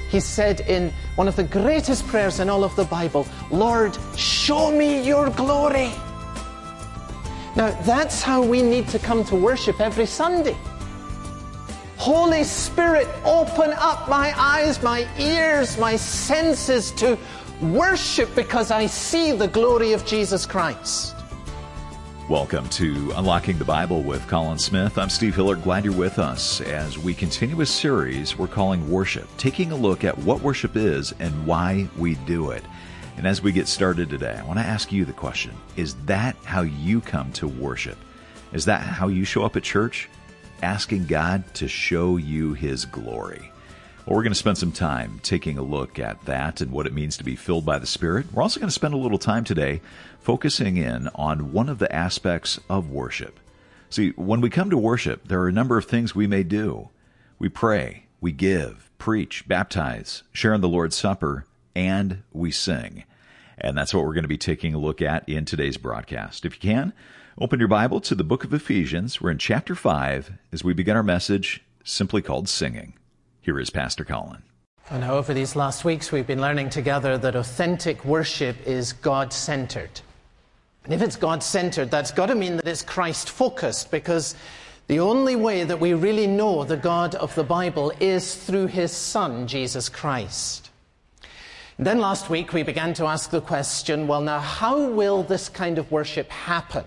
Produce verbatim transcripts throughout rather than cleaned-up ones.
he said in one of the greatest prayers in all of the Bible, "Lord, show me your glory." Now, that's how we need to come to worship every Sunday. Holy Spirit, open up my eyes, my ears, my senses to worship because I see the glory of Jesus Christ. Welcome to Unlocking the Bible with Colin Smith. I'm Steve Hillard. Glad you're with us as we continue a series we're calling Worship, taking a look at what worship is and why we do it. And as we get started today, I want to ask you the question, is that how you come to worship? Is that how you show up at church? Asking God to show you His glory. Well, we're going to spend some time taking a look at that and what it means to be filled by the Spirit. We're also going to spend a little time today focusing in on one of the aspects of worship. See, when we come to worship, there are a number of things we may do. We pray, we give, preach, baptize, share in the Lord's Supper, and we sing. And that's what we're going to be taking a look at in today's broadcast. If you can, open your Bible to the book of Ephesians. We're in chapter five as we begin our message simply called Singing. Here is Pastor Colin. And now over these last weeks, we've been learning together that authentic worship is God-centered. And if it's God-centered, that's got to mean that it's Christ-focused, because the only way that we really know the God of the Bible is through His Son, Jesus Christ. And then last week, we began to ask the question, well, now, how will this kind of worship happen?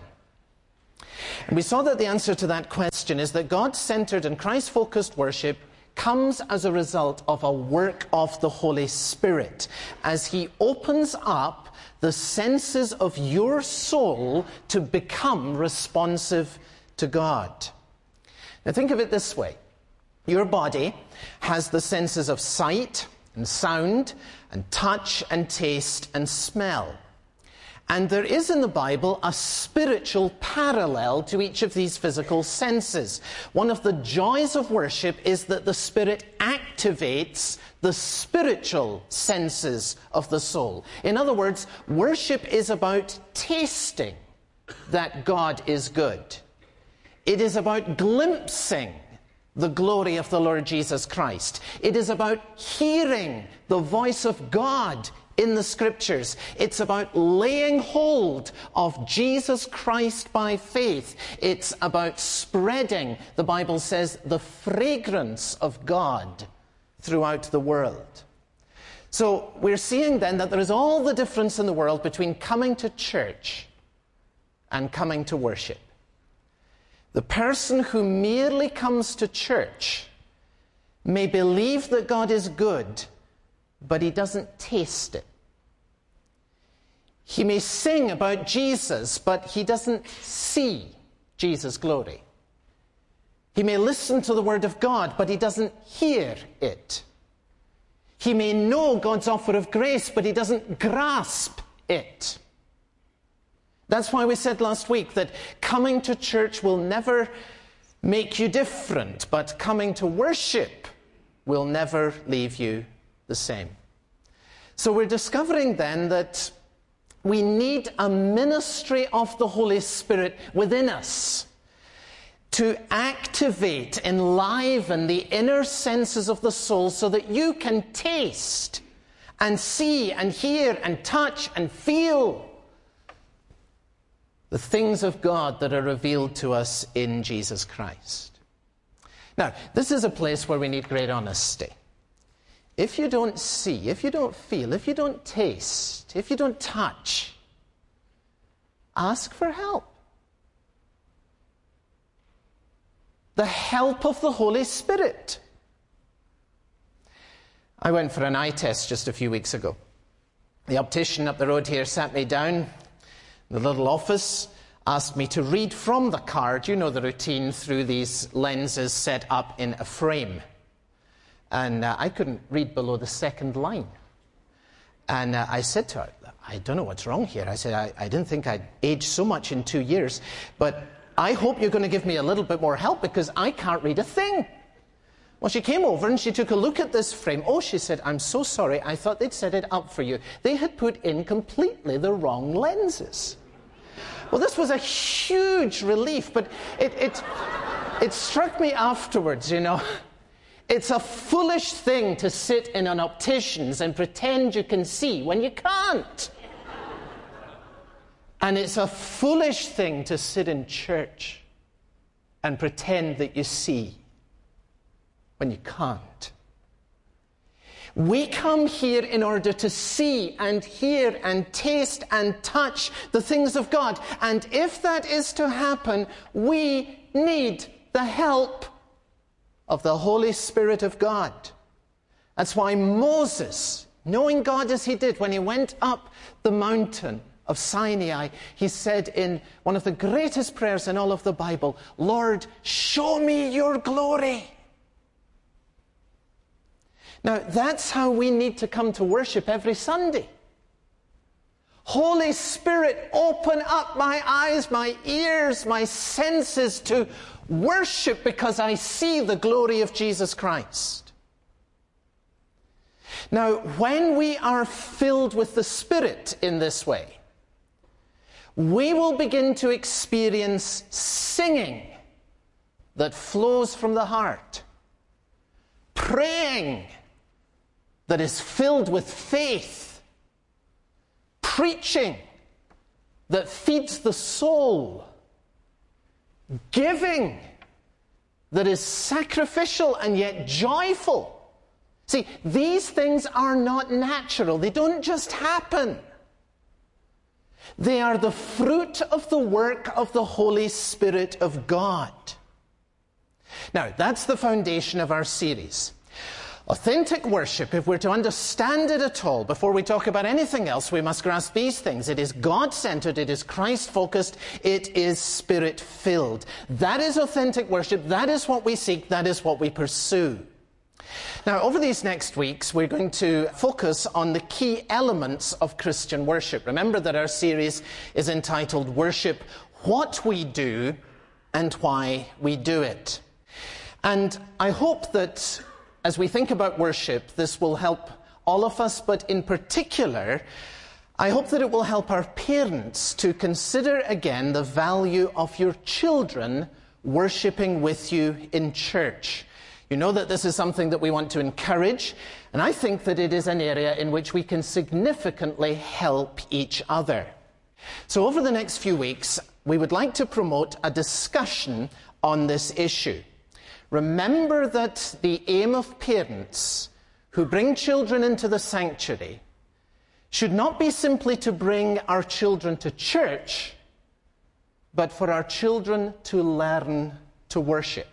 And we saw that the answer to that question is that God-centered and Christ-focused worship comes as a result of a work of the Holy Spirit, as He opens up the senses of your soul to become responsive to God. Now think of it this way. Your body has the senses of sight and sound and touch and taste and smell. And there is in the Bible a spiritual parallel to each of these physical senses. One of the joys of worship is that the Spirit activates the spiritual senses of the soul. In other words, worship is about tasting that God is good. It is about glimpsing the glory of the Lord Jesus Christ. It is about hearing the voice of God in the Scriptures. It's about laying hold of Jesus Christ by faith. It's about spreading, the Bible says, the fragrance of God throughout the world. So we're seeing then that there is all the difference in the world between coming to church and coming to worship. The person who merely comes to church may believe that God is good, but he doesn't taste it. He may sing about Jesus, but he doesn't see Jesus' glory. He may listen to the Word of God, but he doesn't hear it. He may know God's offer of grace, but he doesn't grasp it. That's why we said last week that coming to church will never make you different, but coming to worship will never leave you the same. So we're discovering then that we need a ministry of the Holy Spirit within us to activate, enliven the inner senses of the soul so that you can taste and see and hear and touch and feel the things of God that are revealed to us in Jesus Christ. Now, this is a place where we need great honesty. If you don't see, if you don't feel, if you don't taste, if you don't touch, ask for help. The help of the Holy Spirit. I went for an eye test just a few weeks ago. The optician up the road here sat me down in the little office, asked me to read from the card. You know the routine through these lenses set up in a frame. And uh, I couldn't read below the second line. And uh, I said to her, I don't know what's wrong here. I said, I, I didn't think I'd aged so much in two years, but I hope you're going to give me a little bit more help because I can't read a thing. Well, she came over and she took a look at this frame. Oh, she said, I'm so sorry. I thought they'd set it up for you. They had put in completely the wrong lenses. Well, this was a huge relief, but it, it, it struck me afterwards, you know. It's a foolish thing to sit in an optician's and pretend you can see when you can't. And it's a foolish thing to sit in church and pretend that you see when you can't. We come here in order to see and hear and taste and touch the things of God. And if that is to happen, we need the help of the Holy Spirit of God. That's why Moses, knowing God as he did when he went up the mountain of Sinai, he said in one of the greatest prayers in all of the Bible, "Lord, show me your glory." Now, that's how we need to come to worship every Sunday. Holy Spirit, open up my eyes, my ears, my senses to worship because I see the glory of Jesus Christ. Now, when we are filled with the Spirit in this way, we will begin to experience singing that flows from the heart, praying that is filled with faith, preaching that feeds the soul, giving that is sacrificial and yet joyful. See, these things are not natural. They don't just happen. They are the fruit of the work of the Holy Spirit of God. Now, that's the foundation of our series. Authentic worship, if we're to understand it at all, before we talk about anything else, we must grasp these things. It is God-centered, it is Christ-focused, it is Spirit-filled. That is authentic worship, that is what we seek, that is what we pursue. Now, over these next weeks, we're going to focus on the key elements of Christian worship. Remember that our series is entitled Worship, What We Do and Why We Do It. And I hope that as we think about worship, this will help all of us, but in particular, I hope that it will help our parents to consider again the value of your children worshipping with you in church. You know that this is something that we want to encourage, and I think that it is an area in which we can significantly help each other. So over the next few weeks, we would like to promote a discussion on this issue. Remember that the aim of parents who bring children into the sanctuary should not be simply to bring our children to church, but for our children to learn to worship.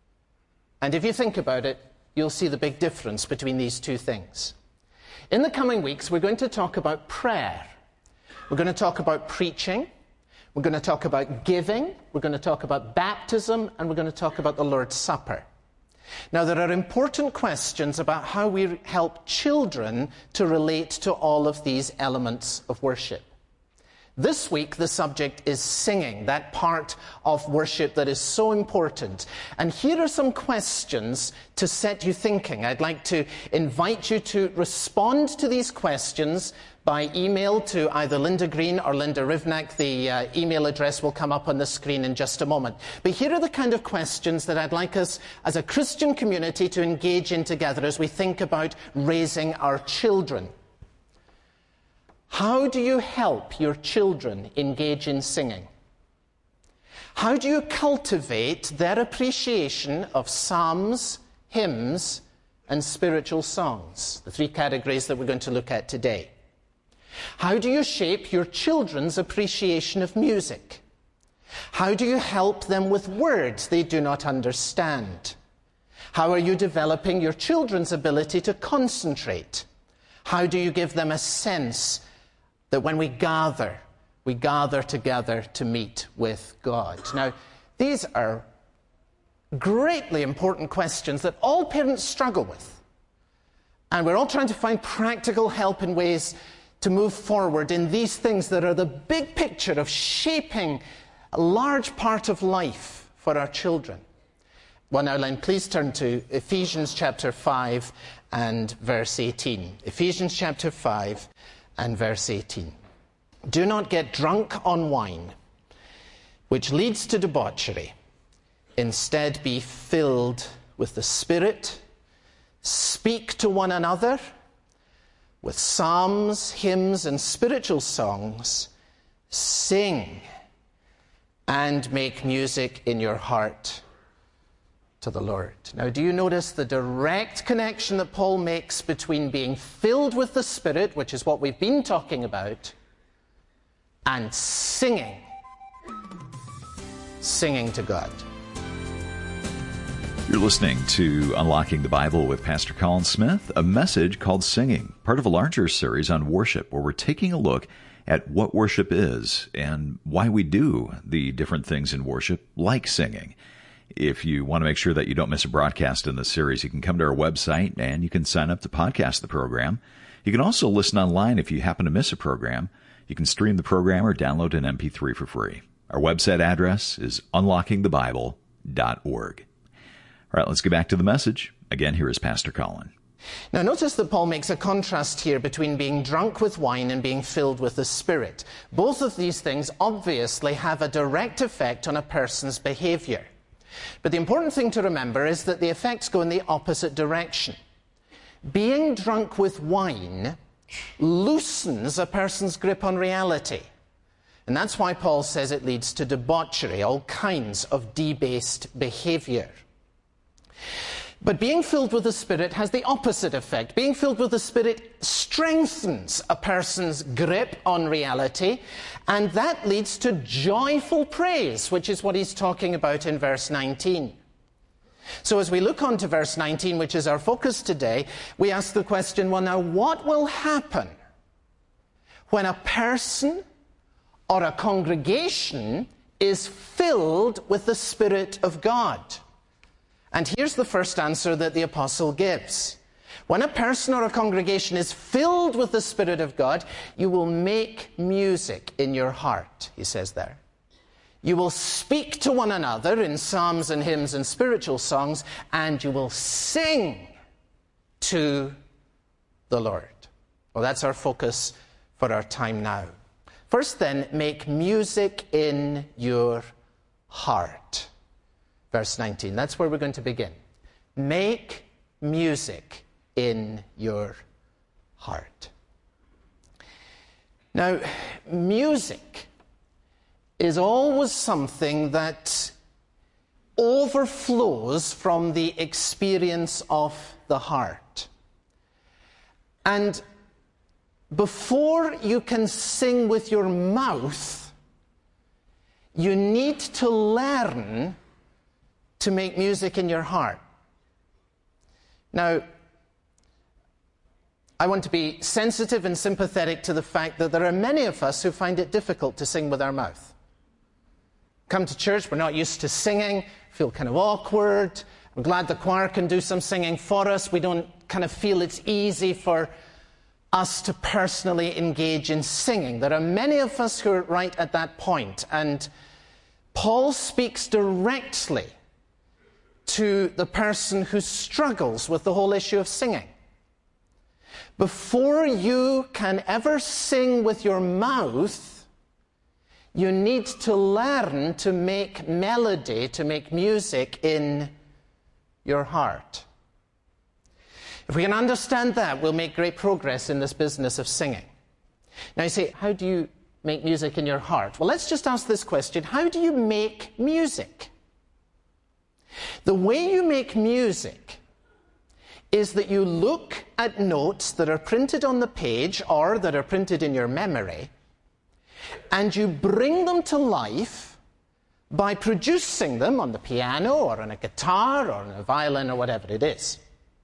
And if you think about it, you'll see the big difference between these two things. In the coming weeks, we're going to talk about prayer. We're going to talk about preaching. We're going to talk about giving, we're going to talk about baptism, and we're going to talk about the Lord's Supper. Now, there are important questions about how we help children to relate to all of these elements of worship. This week, the subject is singing, that part of worship that is so important. And here are some questions to set you thinking. I'd like to invite you to respond to these questions by email to either Linda Green or Linda Rivnak. The uh, email address will come up on the screen in just a moment. But here are the kind of questions that I'd like us as a Christian community to engage in together as we think about raising our children. How do you help your children engage in singing? How do you cultivate their appreciation of psalms, hymns, and spiritual songs? The three categories that we're going to look at today. How do you shape your children's appreciation of music? How do you help them with words they do not understand? How are you developing your children's ability to concentrate? How do you give them a sense that when we gather, we gather together to meet with God? Now, these are greatly important questions that all parents struggle with. And we're all trying to find practical help in ways to move forward in these things that are the big picture of shaping a large part of life for our children. Well, now, Len, please turn to Ephesians chapter five and verse eighteen. Ephesians chapter five and verse eighteen. Do not get drunk on wine, which leads to debauchery. Instead, be filled with the Spirit, speak to one another with psalms, hymns, and spiritual songs. Sing and make music in your heart to the Lord. Now, do you notice the direct connection that Paul makes between being filled with the Spirit, which is what we've been talking about, and singing? Singing to God. You're listening to Unlocking the Bible with Pastor Colin Smith, a message called Singing, part of a larger series on worship, where we're taking a look at what worship is and why we do the different things in worship, like singing. If you want to make sure that you don't miss a broadcast in this series, you can come to our website and you can sign up to podcast the program. You can also listen online if you happen to miss a program. You can stream the program or download an M P three for free. Our website address is unlocking the bible dot org. All right, let's get back to the message. Again, here is Pastor Colin. Now, notice that Paul makes a contrast here between being drunk with wine and being filled with the Spirit. Both of these things obviously have a direct effect on a person's behavior. But the important thing to remember is that the effects go in the opposite direction. Being drunk with wine loosens a person's grip on reality. And that's why Paul says it leads to debauchery, all kinds of debased behavior. But being filled with the Spirit has the opposite effect. Being filled with the Spirit strengthens a person's grip on reality, and that leads to joyful praise, which is what he's talking about in verse nineteen. So as we look on to verse nineteen, which is our focus today, we ask the question, well, now what will happen when a person or a congregation is filled with the Spirit of God? And here's the first answer that the apostle gives. When a person or a congregation is filled with the Spirit of God, you will make music in your heart, he says there. You will speak to one another in psalms and hymns and spiritual songs, and you will sing to the Lord. Well, that's our focus for our time now. First then, make music in your heart. Verse nineteen, that's where we're going to begin. Make music in your heart. Now, music is always something that overflows from the experience of the heart. And before you can sing with your mouth, you need to learn to make music in your heart. Now, I want to be sensitive and sympathetic to the fact that there are many of us who find it difficult to sing with our mouth. Come to church, we're not used to singing, feel kind of awkward. I'm glad the choir can do some singing for us. We don't kind of feel it's easy for us to personally engage in singing. There are many of us who are right at that point, and Paul speaks directly to the person who struggles with the whole issue of singing. Before you can ever sing with your mouth, you need to learn to make melody, to make music in your heart. If we can understand that, we'll make great progress in this business of singing. Now you say, how do you make music in your heart? Well, let's just ask this question. How do you make music? The way you make music is that you look at notes that are printed on the page or that are printed in your memory, and you bring them to life by producing them on the piano or on a guitar or on a violin or whatever it is.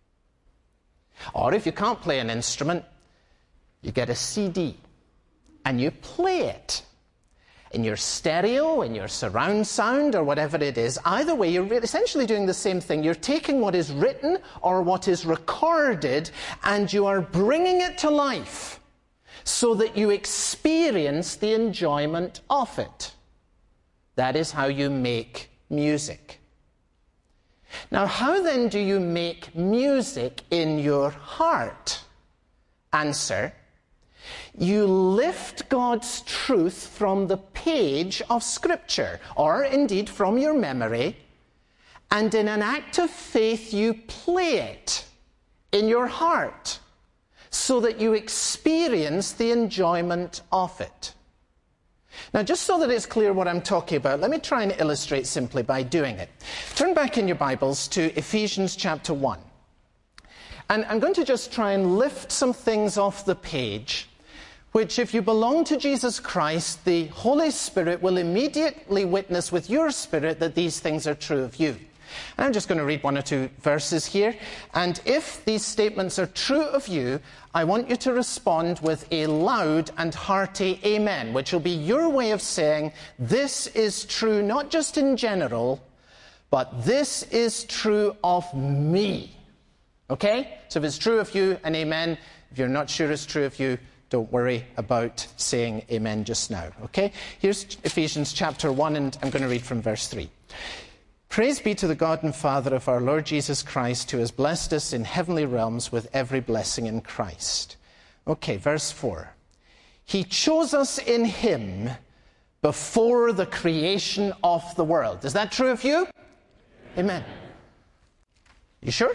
Or if you can't play an instrument, you get a C D and you play it in your stereo, in your surround sound, or whatever it is. Either way, you're essentially doing the same thing. You're taking what is written or what is recorded, and you are bringing it to life so that you experience the enjoyment of it. That is how you make music. Now, how then do you make music in your heart? Answer: you lift God's truth from the page of Scripture, or indeed from your memory, and in an act of faith you play it in your heart so that you experience the enjoyment of it. Now, just so that it's clear what I'm talking about, let me try and illustrate simply by doing it. Turn back in your Bibles to Ephesians chapter one. And I'm going to just try and lift some things off the page, which, if you belong to Jesus Christ, the Holy Spirit will immediately witness with your spirit that these things are true of you. And I'm just going to read one or two verses here. And if these statements are true of you, I want you to respond with a loud and hearty amen, which will be your way of saying, this is true not just in general, but this is true of me. Okay? So if it's true of you, an amen. If you're not sure it's true of you, don't worry about saying amen just now. Okay? Here's Ephesians chapter one, and I'm going to read from verse three. Praise be to the God and Father of our Lord Jesus Christ, who has blessed us in heavenly realms with every blessing in Christ. Okay, verse four. He chose us in him before the creation of the world. Is that true of you? Amen. You sure?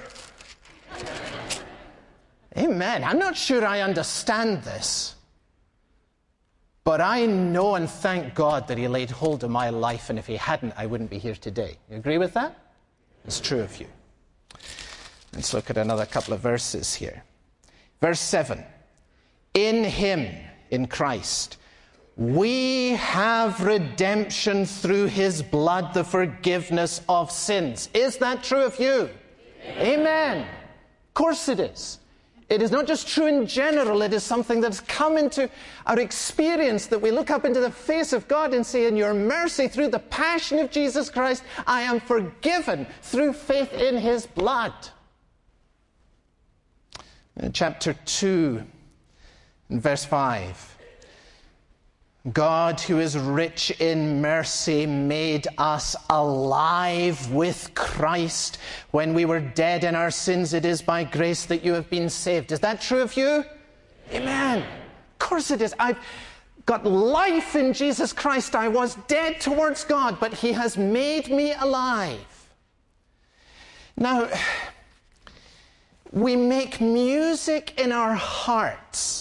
Amen. I'm not sure I understand this, but I know and thank God that he laid hold of my life, and if he hadn't, I wouldn't be here today. You agree with that? It's true of you. Let's look at another couple of verses here. Verse seven. In him, in Christ, we have redemption through his blood, the forgiveness of sins. Is that true of you? Amen. Amen. Of course it is. It is not just true in general, it is something that's come into our experience, that we look up into the face of God and say, in your mercy, through the passion of Jesus Christ, I am forgiven through faith in his blood. In chapter two, in verse five. God, who is rich in mercy, made us alive with Christ. When we were dead in our sins, it is by grace that you have been saved. Is that true of you? Amen. Of course it is. I've got life in Jesus Christ. I was dead towards God, but he has made me alive. Now, we make music in our hearts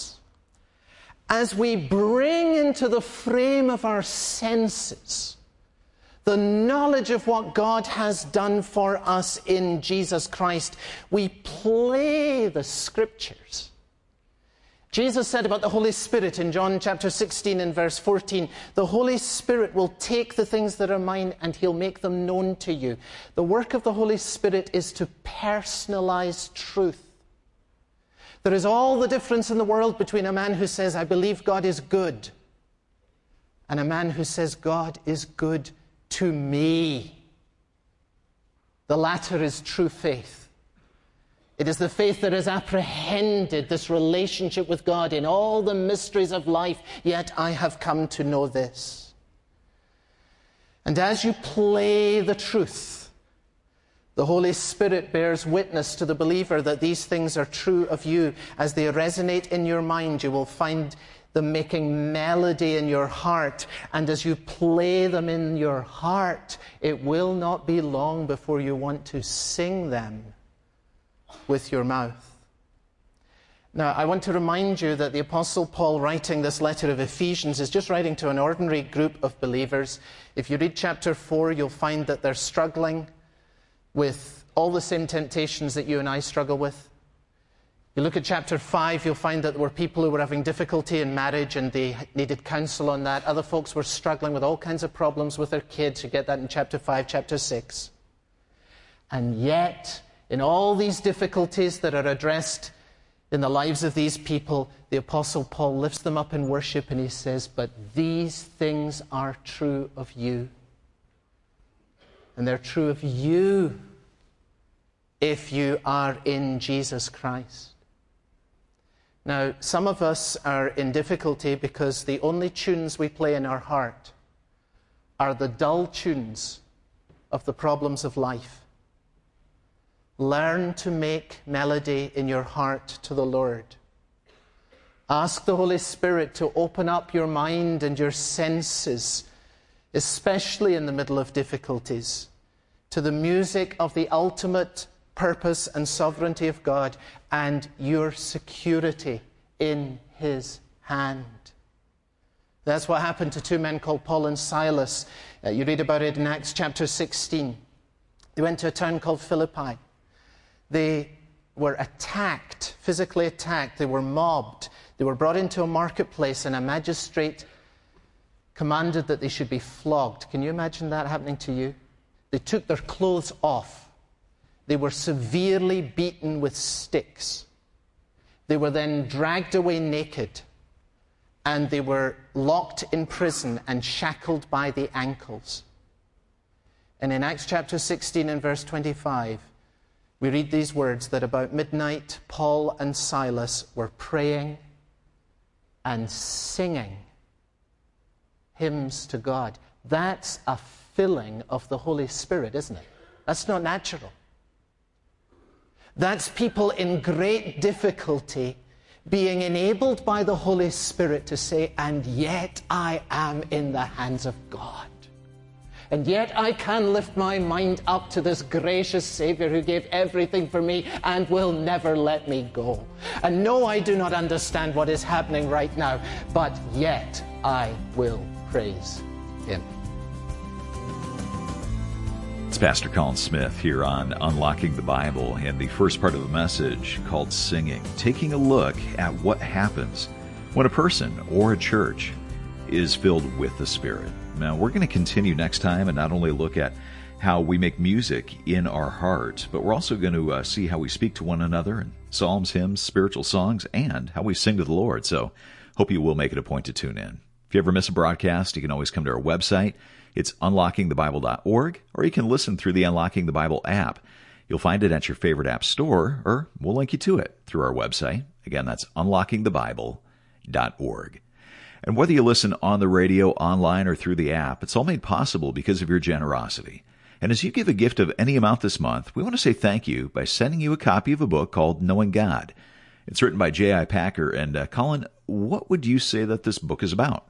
as we bring into the frame of our senses the knowledge of what God has done for us in Jesus Christ. We play the scriptures. Jesus said about the Holy Spirit in John chapter sixteen and verse fourteen, the Holy Spirit will take the things that are mine and he'll make them known to you. The work of the Holy Spirit is to personalize truth. There is all the difference in the world between a man who says, I believe God is good, and a man who says, God is good to me. The latter is true faith. It is the faith that has apprehended this relationship with God in all the mysteries of life, yet I have come to know this. And as you play the truth, the Holy Spirit bears witness to the believer that these things are true of you. As they resonate in your mind, you will find them making melody in your heart. And as you play them in your heart, it will not be long before you want to sing them with your mouth. Now, I want to remind you that the Apostle Paul, writing this letter of Ephesians, is just writing to an ordinary group of believers. If you read chapter four, you'll find that they're struggling with all the same temptations that you and I struggle with. You look at chapter five, you'll find that there were people who were having difficulty in marriage and they needed counsel on that. Other folks were struggling with all kinds of problems with their kids. You get that in chapter five, chapter six. And yet, in all these difficulties that are addressed in the lives of these people, the Apostle Paul lifts them up in worship and he says, but these things are true of you. And they're true of you if you are in Jesus Christ. Now, some of us are in difficulty because the only tunes we play in our heart are the dull tunes of the problems of life. Learn to make melody in your heart to the Lord. Ask the Holy Spirit to open up your mind and your senses, especially in the middle of difficulties, to the music of the ultimate purpose and sovereignty of God and your security in his hand. That's what happened to two men called Paul and Silas. Uh, you read about it in Acts chapter sixteen. They went to a town called Philippi. They were attacked, physically attacked. They were mobbed. They were brought into a marketplace, and a magistrate commanded that they should be flogged. Can you imagine that happening to you? They took their clothes off. They were severely beaten with sticks. They were then dragged away naked, and they were locked in prison and shackled by the ankles. And in Acts chapter sixteen and verse twenty-five, we read these words, that about midnight, Paul and Silas were praying and singing hymns to God. That's a filling of the Holy Spirit, isn't it? That's not natural. That's people in great difficulty being enabled by the Holy Spirit to say, and yet I am in the hands of God. And yet I can lift my mind up to this gracious Savior who gave everything for me and will never let me go. And no, I do not understand what is happening right now, but yet I will praise him. It's Pastor Colin Smith here on Unlocking the Bible, and the first part of the message called Singing, taking a look at what happens when a person or a church is filled with the Spirit. Now, we're going to continue next time and not only look at how we make music in our heart, but we're also going to uh, see how we speak to one another in psalms, hymns, spiritual songs, and how we sing to the Lord. So hope you will make it a point to tune in. If you ever miss a broadcast, you can always come to our website. It's unlocking the bible dot org, or you can listen through the Unlocking the Bible app. You'll find it at your favorite app store, or we'll link you to it through our website. Again, that's unlocking the bible dot org. And whether you listen on the radio, online, or through the app, it's all made possible because of your generosity. And as you give a gift of any amount this month, we want to say thank you by sending you a copy of a book called Knowing God. It's written by J I Packer. And uh, Colin, what would you say that this book is about?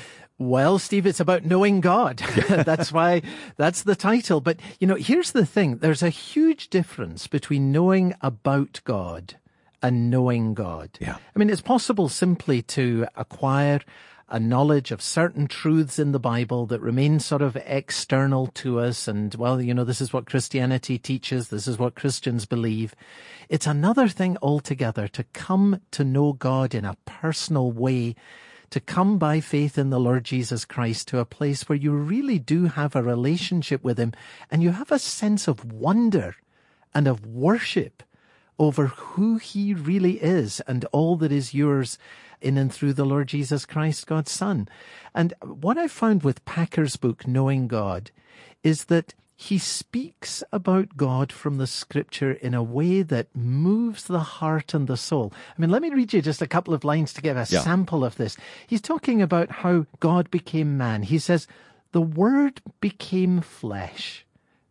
Well, Steve, it's about knowing God. That's why that's the title. But, you know, here's the thing. There's a huge difference between knowing about God and knowing God. Yeah. I mean, it's possible simply to acquire a knowledge of certain truths in the Bible that remain sort of external to us. And, well, you know, this is what Christianity teaches. This is what Christians believe. It's another thing altogether to come to know God in a personal way, to come by faith in the Lord Jesus Christ to a place where you really do have a relationship with him and you have a sense of wonder and of worship over who he really is and all that is yours in and through the Lord Jesus Christ, God's Son. And what I found with Packer's book, Knowing God, is that he speaks about God from the Scripture in a way that moves the heart and the soul. I mean, let me read you just a couple of lines to give a yeah. sample of this. He's talking about how God became man. He says, "The Word became flesh.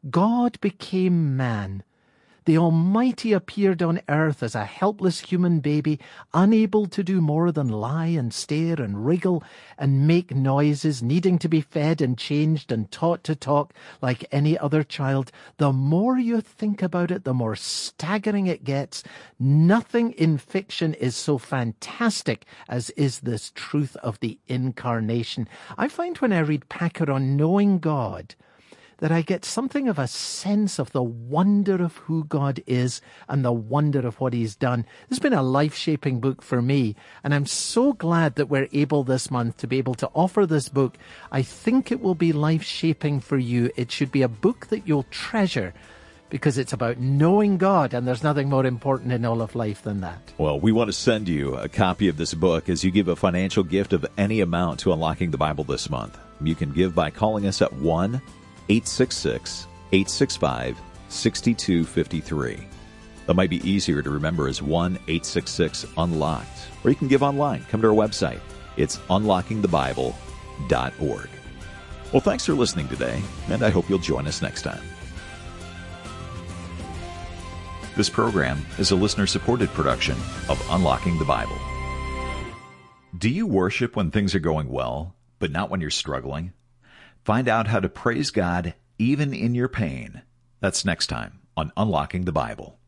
God became man. The Almighty appeared on earth as a helpless human baby, unable to do more than lie and stare and wriggle and make noises, needing to be fed and changed and taught to talk like any other child. The more you think about it, the more staggering it gets. Nothing in fiction is so fantastic as is this truth of the incarnation." I find when I read Packer on knowing God, that I get something of a sense of the wonder of who God is and the wonder of what he's done. This has been a life-shaping book for me, and I'm so glad that we're able this month to be able to offer this book. I think it will be life-shaping for you. It should be a book that you'll treasure because it's about knowing God, and there's nothing more important in all of life than that. Well, we want to send you a copy of this book as you give a financial gift of any amount to Unlocking the Bible this month. You can give by calling us at one eight six six, eight six five, six two five three. That might be easier to remember as one eight six six unlocked. Or you can give online. Come to our website. It's unlocking the bible dot org. Well, thanks for listening today, and I hope you'll join us next time. This program is a listener-supported production of Unlocking the Bible. Do you worship when things are going well, but not when you're struggling? Find out how to praise God even in your pain. That's next time on Unlocking the Bible.